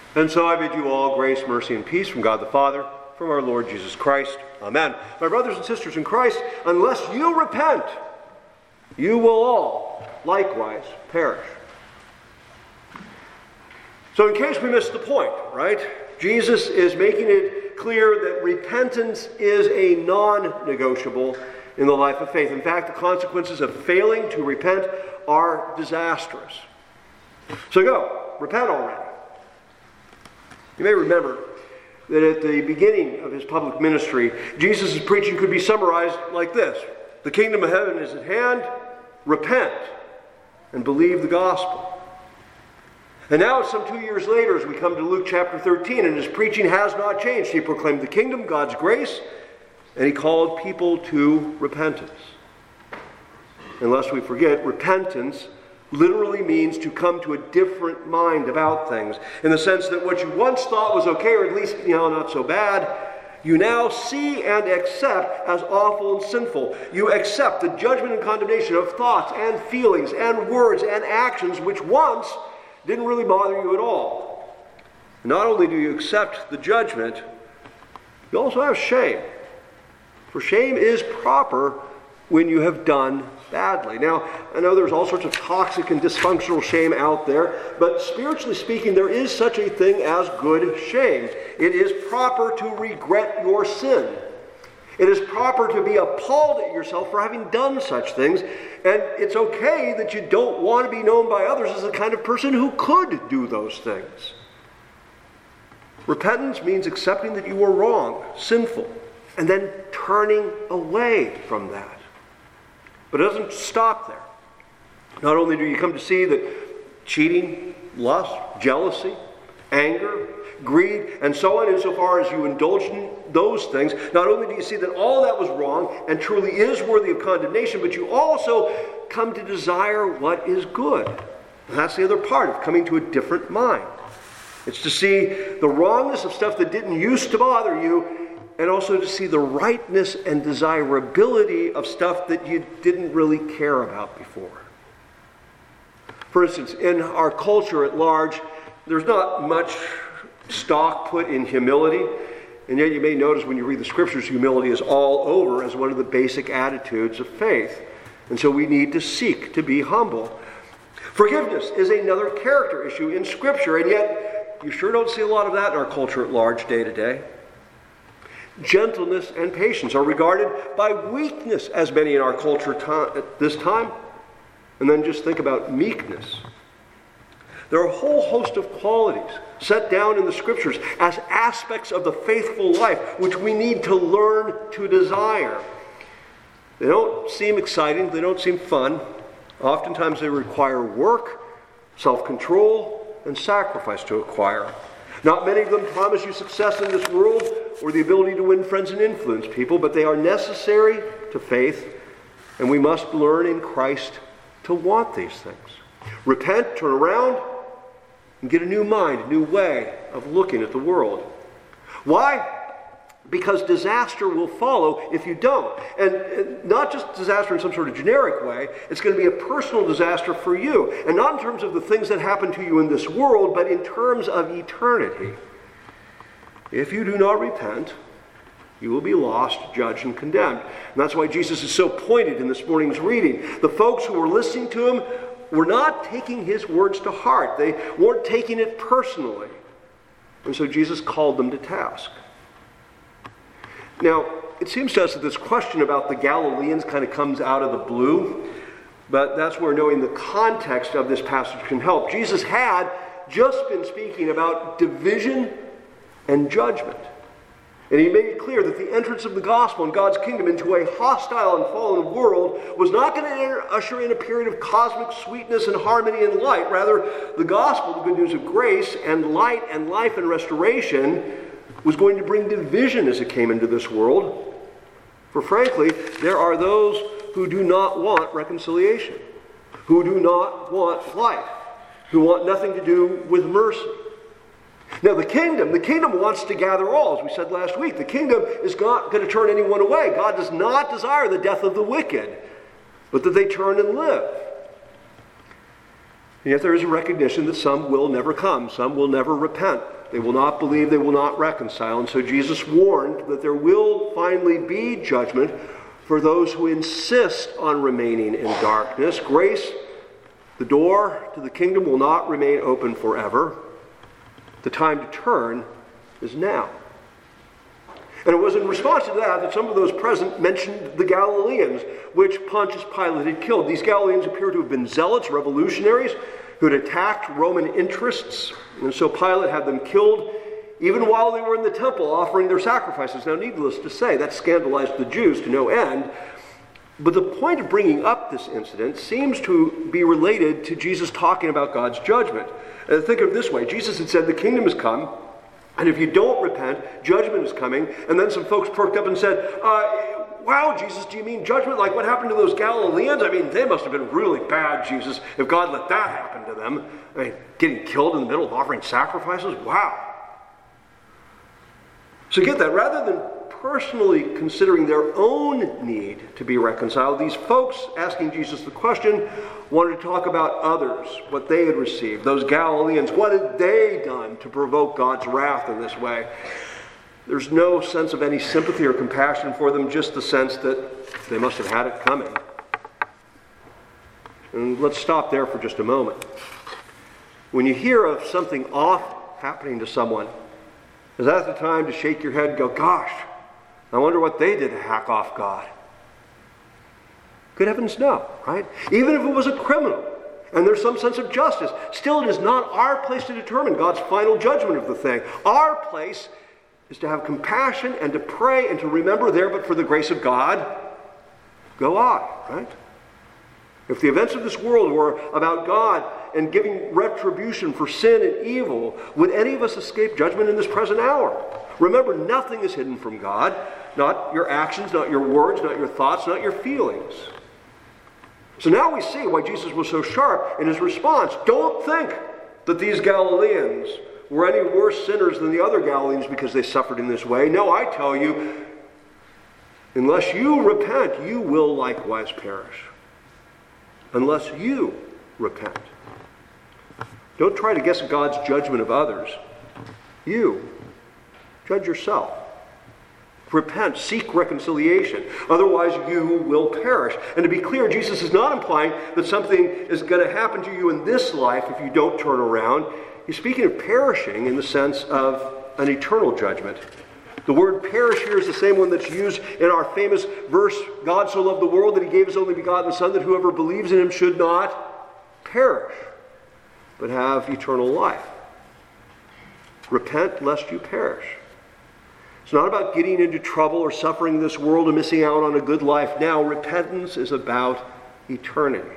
And so I bid you all grace, mercy, and peace from God the Father, from our Lord Jesus Christ. Amen. My brothers and sisters in Christ, unless you repent, you will all likewise perish. So in case we missed the point, right? Jesus is making it clear that repentance is a non-negotiable in the life of faith. In fact, the consequences of failing to repent are disastrous. So go, repent already. You may remember that at the beginning of his public ministry, Jesus' preaching could be summarized like this: the kingdom of heaven is at hand, repent and believe the gospel. And now it's some 2 years later as we come to Luke chapter 13, and his preaching has not changed. He proclaimed the kingdom, God's grace, and he called people to repentance. And lest we forget, repentance literally means to come to a different mind about things, in the sense that what you once thought was okay, or at least, not so bad, you now see and accept as awful and sinful. You accept the judgment and condemnation of thoughts and feelings and words and actions which once didn't really bother you at all. Not only do you accept the judgment, you also have shame. For shame is proper when you have done badly. Now, I know there's all sorts of toxic and dysfunctional shame out there, but spiritually speaking, there is such a thing as good shame. It is proper to regret your sin. It is proper to be appalled at yourself for having done such things, and it's okay that you don't want to be known by others as the kind of person who could do those things. Repentance means accepting that you were wrong, sinful, and then turning away from that. But it doesn't stop there. Not only do you come to see that cheating, lust, jealousy, anger, greed, and so on, insofar as you indulge in those things, not only do you see that all that was wrong and truly is worthy of condemnation, but you also come to desire what is good. And that's the other part of coming to a different mind. It's to see the wrongness of stuff that didn't used to bother you, and also to see the rightness and desirability of stuff that you didn't really care about before. For instance, in our culture at large, there's not much stock put in humility, and yet you may notice when you read the scriptures, humility is all over as one of the basic attitudes of faith. And so we need to seek to be humble. Forgiveness is another character issue in Scripture, and yet you sure don't see a lot of that in our culture at large day to day. Gentleness and patience are regarded by weakness, as many in our culture at this time. And then just think about meekness. There are a whole host of qualities set down in the Scriptures as aspects of the faithful life which we need to learn to desire. They don't seem exciting. They don't seem fun. Oftentimes they require work, self-control, and sacrifice to acquire. Not many of them promise you success in this world or the ability to win friends and influence people, but they are necessary to faith, and we must learn in Christ to want these things. Repent, turn around, and get a new mind, a new way of looking at the world. Why? Because disaster will follow if you don't. And not just disaster in some sort of generic way, it's going to be a personal disaster for you. And not in terms of the things that happen to you in this world, but in terms of eternity. If you do not repent, you will be lost, judged, and condemned. And that's why Jesus is so pointed in this morning's reading. The folks who were listening to him were not taking his words to heart. They weren't taking it personally. And so Jesus called them to task. Now, it seems to us that this question about the Galileans kind of comes out of the blue, but that's where knowing the context of this passage can help. Jesus had just been speaking about division and judgment. And he made it clear that the entrance of the gospel and God's kingdom into a hostile and fallen world was not going to usher in a period of cosmic sweetness and harmony and light. Rather, the gospel, the good news of grace and light and life and restoration, was going to bring division as it came into this world. For frankly, there are those who do not want reconciliation, who do not want life, who want nothing to do with mercy. Now the kingdom wants to gather all, as we said last week. The kingdom is not going to turn anyone away. God does not desire the death of the wicked, but that they turn and live. And yet there is a recognition that some will never come. Some will never repent. They will not believe, they will not reconcile. And so Jesus warned that there will finally be judgment for those who insist on remaining in darkness. Grace, the door to the kingdom, will not remain open forever. The time to turn is now. And it was in response to that some of those present mentioned the Galileans, which Pontius Pilate had killed. These Galileans appear to have been zealots, revolutionaries, who had attacked Roman interests. And so Pilate had them killed even while they were in the temple offering their sacrifices. Now, needless to say, that scandalized the Jews to no end. But the point of bringing up this incident seems to be related to Jesus talking about God's judgment. Think of it this way. Jesus had said, the kingdom has come, and if you don't repent, judgment is coming. And then some folks perked up and said, wow, Jesus, do you mean judgment? Like what happened to those Galileans? I mean, they must have been really bad, Jesus, if God let that happen to them. I mean, getting killed in the middle of offering sacrifices? Wow. So get that. Rather than personally considering their own need to be reconciled, these folks asking Jesus the question wanted to talk about others, what they had received. Those Galileans, what had they done to provoke God's wrath in this way? There's no sense of any sympathy or compassion for them, just the sense that they must have had it coming. And let's stop there for just a moment. When you hear of something off happening to someone, is that the time to shake your head and go, gosh, I wonder what they did to hack off God? Good heavens, no, right? Even if it was a criminal and there's some sense of justice, still it is not our place to determine God's final judgment of the thing. Our place is to have compassion and to pray and to remember there, but for the grace of God, go I, right? If the events of this world were about God and giving retribution for sin and evil, would any of us escape judgment in this present hour? Remember, nothing is hidden from God. Not your actions, not your words, not your thoughts, not your feelings. So now we see why Jesus was so sharp in his response. Don't think that these Galileans were any worse sinners than the other Galileans because they suffered in this way. No, I tell you, unless you repent, you will likewise perish. Unless you repent. Don't try to guess God's judgment of others. You judge yourself. Repent, seek reconciliation. Otherwise you will perish. And to be clear, Jesus is not implying that something is going to happen to you in this life if you don't turn around. He's speaking of perishing in the sense of an eternal judgment. The word perish here is the same one that's used in our famous verse, God so loved the world that he gave his only begotten Son, that whoever believes in him should not perish, but have eternal life. Repent lest you perish. It's not about getting into trouble or suffering in this world and missing out on a good life now. Repentance is about eternity.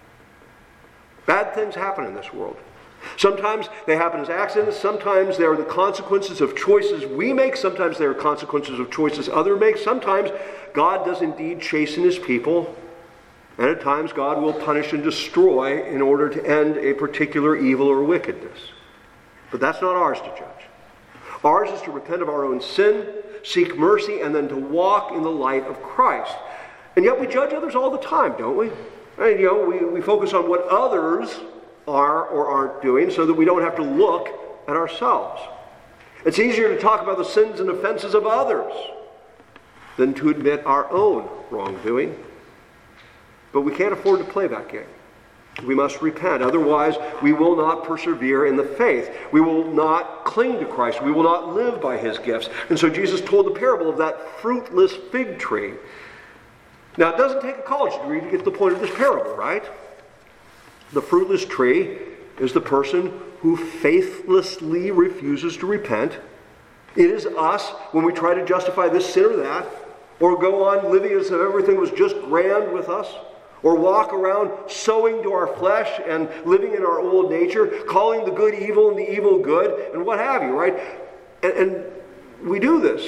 Bad things happen in this world. Sometimes they happen as accidents. Sometimes they are the consequences of choices we make. Sometimes they are consequences of choices others make. Sometimes God does indeed chasten his people. And at times God will punish and destroy in order to end a particular evil or wickedness. But that's not ours to judge. Ours is to repent of our own sin, seek mercy, and then to walk in the light of Christ. And yet we judge others all the time, don't we? I mean, we focus on what others are or aren't doing so that we don't have to look at ourselves. It's easier to talk about the sins and offenses of others than to admit our own wrongdoing. But we can't afford to play that game. We must repent. Otherwise, we will not persevere in the faith. We will not cling to Christ. We will not live by his gifts. And so Jesus told the parable of that fruitless fig tree. Now, it doesn't take a college degree to get to the point of this parable, right? The fruitless tree is the person who faithlessly refuses to repent. It is us when we try to justify this sin or that, or go on living as if everything was just grand with us, or walk around sowing to our flesh and living in our old nature, calling the good evil and the evil good, and what have you, right? And we do this,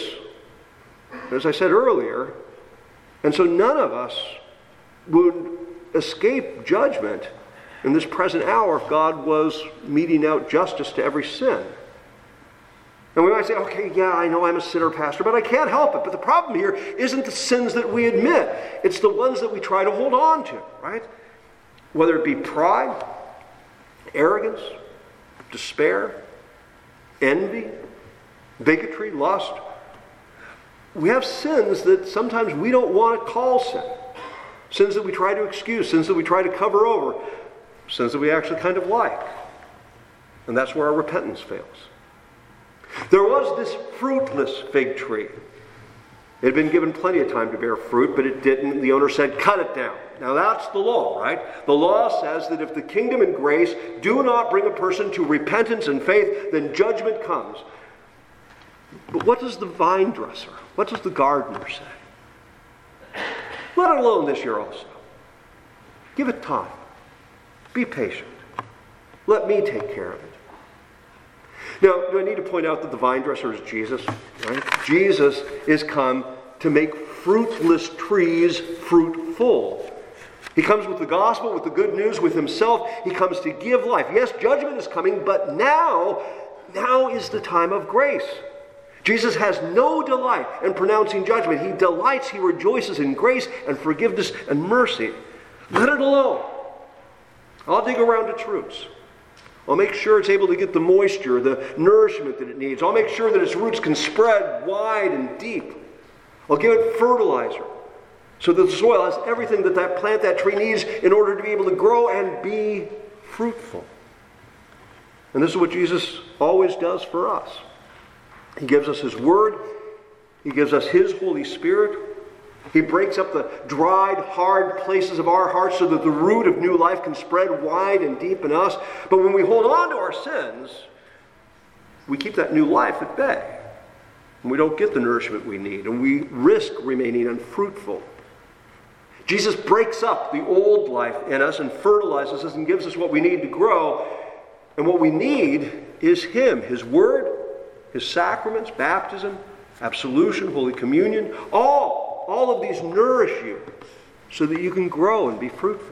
as I said earlier, and so none of us would escape judgment in this present hour if God was meting out justice to every sin. And we might say, okay, yeah, I know I'm a sinner, Pastor, but I can't help it. But the problem here isn't the sins that we admit. It's the ones that we try to hold on to, right? Whether it be pride, arrogance, despair, envy, bigotry, lust. We have sins that sometimes we don't want to call sin. Sins that we try to excuse, sins that we try to cover over, sins that we actually kind of like. And that's where our repentance fails. There was this fruitless fig tree. It had been given plenty of time to bear fruit, but it didn't. The owner said, cut it down. Now that's the law, right? The law says that if the kingdom and grace do not bring a person to repentance and faith, then judgment comes. But what does the vine dresser, what does the gardener say? Let it alone this year also. Give it time. Be patient. Let me take care of it. Now, do I need to point out that the vine dresser is Jesus? Right? Jesus is come to make fruitless trees fruitful. He comes with the gospel, with the good news, with himself. He comes to give life. Yes, judgment is coming, but now is the time of grace. Jesus has no delight in pronouncing judgment. He delights, he rejoices in grace and forgiveness and mercy. Let it alone. I'll dig around its roots. I'll make sure it's able to get the moisture, the nourishment that it needs. I'll make sure that its roots can spread wide and deep. I'll give it fertilizer so that the soil has everything that plant, that tree needs in order to be able to grow and be fruitful. And this is what Jesus always does for us. He gives us his word. He gives us his Holy Spirit. He breaks up the dried, hard places of our hearts so that the root of new life can spread wide and deep in us. But when we hold on to our sins, we keep that new life at bay. And we don't get the nourishment we need, and we risk remaining unfruitful. Jesus breaks up the old life in us and fertilizes us and gives us what we need to grow. And what we need is him, his word, his sacraments, baptism, absolution, Holy Communion. All of these nourish you so that you can grow and be fruitful.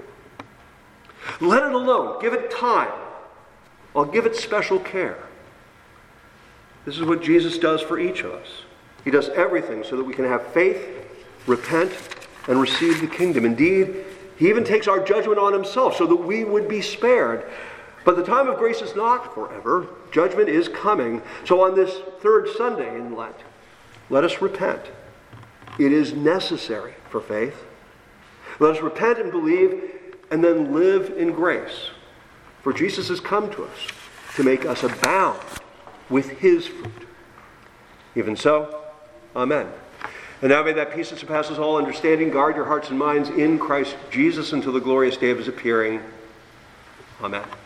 Let it alone. Give it time. I'll give it special care. This is what Jesus does for each of us. He does everything so that we can have faith, repent, and receive the kingdom. Indeed, he even takes our judgment on himself so that we would be spared. But the time of grace is not forever. Judgment is coming. So on this third Sunday in Lent, let us repent. It is necessary for faith. Let us repent and believe and then live in grace. For Jesus has come to us to make us abound with his fruit. Even so, amen. And now may that peace that surpasses all understanding guard your hearts and minds in Christ Jesus until the glorious day of his appearing. Amen.